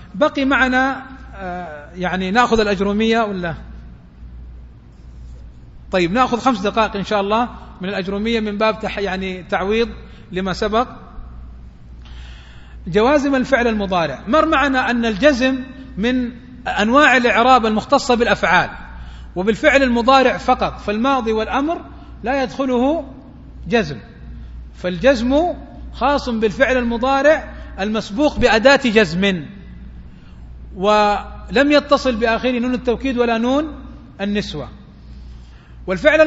بقي معنا يعني نأخذ الأجرومية ولا؟ طيب نأخذ 5 دقائق إن شاء الله من الأجرومية من باب يعني تعويض لما سبق. جوازم الفعل المضارع. مر معنا أن الجزم من أنواع الإعراب المختصة بالأفعال وبالفعل المضارع فقط، فالماضي والأمر لا يدخله جزم، فالجزم خاص بالفعل المضارع المسبوق بأداة جزم ولم يتصل بآخره نون التوكيد ولا نون النسوة. والفعل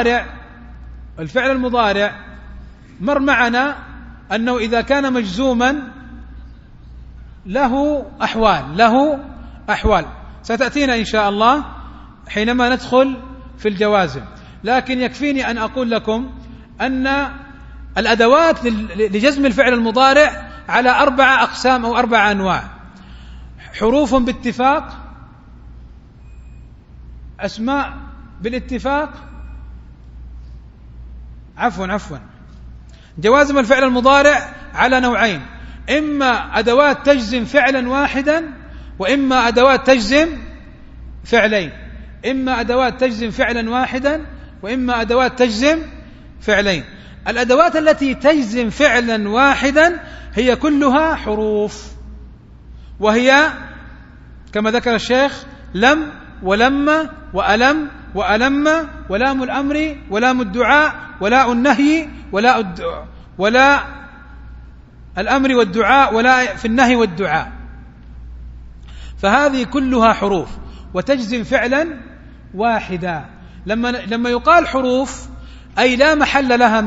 المضارع مر معنا أنه إذا كان مجزوما له أحوال ستأتينا إن شاء الله حينما ندخل في الجوازم، لكن يكفيني أن أقول لكم أن الأدوات لجزم الفعل المضارع على 4 أقسام أو 4 أنواع: حروف باتفاق، أسماء بالاتفاق، عفوا جوازم الفعل المضارع على نوعين: إما أدوات تجزم فعلا واحدا وإما أدوات تجزم فعلين، الأدوات التي تجزم فعلا واحدا هي كلها حروف، وهي كما ذكر الشيخ لم ولما وألم وألم ولام الأمر ولام الدعاء ولا النهي ولا الأمر والدعاء ولا في النهي والدعاء، فهذه كلها حروف وتجزم فعلا واحدا. لما يقال حروف أي لا محل لها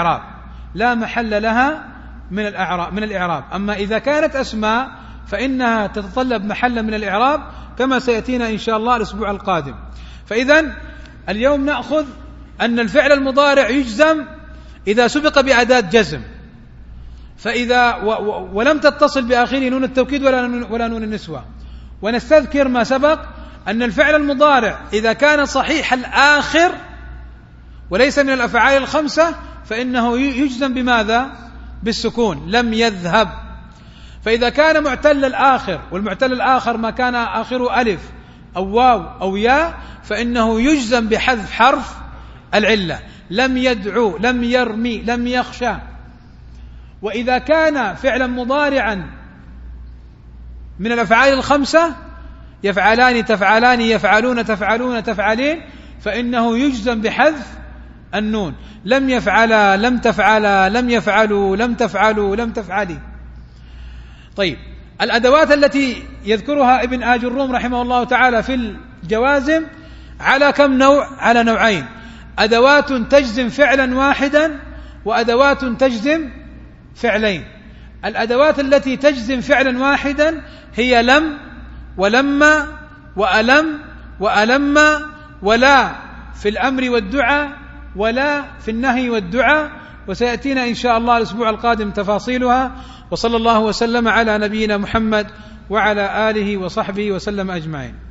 من الإعراب، أما إذا كانت أسماء فإنها تتطلب محلا من الإعراب كما سيأتينا إن شاء الله الأسبوع القادم. فإذن اليوم نأخذ أن الفعل المضارع يجزم إذا سبق بأداة جزم، فإذا ولم تتصل بآخره نون التوكيد ولا نون النسوة. ونستذكر ما سبق أن الفعل المضارع إذا كان صحيح الآخر وليس من الأفعال ال5 فإنه يجزم بماذا؟ بالسكون، لم يذهب. فإذا كان معتل الآخر، والمعتل الآخر ما كان آخره ألف أو واو أو ياء، فإنه يجزم بحذف حرف العلة، لم يدعو، لم يرمي، لم يخشى. وإذا كان فعلا مضارعا من الأفعال ال5 يفعلان، تفعلان، يفعلون، تفعلون، تفعلين، فإنه يجزم بحذف النون، لم يفعلا، لم تفعلا، لم يفعلوا، لم تفعلوا، لم تفعلي. طيب، الأدوات التي يذكرها ابن آج الروم رحمه الله تعالى في الجوازم على كم نوع؟ على نوعين: أدوات تجزم فعلا واحدا وأدوات تجزم فعلين. الأدوات التي تجزم فعلا واحدا هي لم ولما وألم وألم، ولا في الأمر والدعاء ولا في النهي والدعاء، وسيأتينا إن شاء الله الأسبوع القادم تفاصيلها. وصلى الله وسلم على نبينا محمد وعلى آله وصحبه وسلم أجمعين.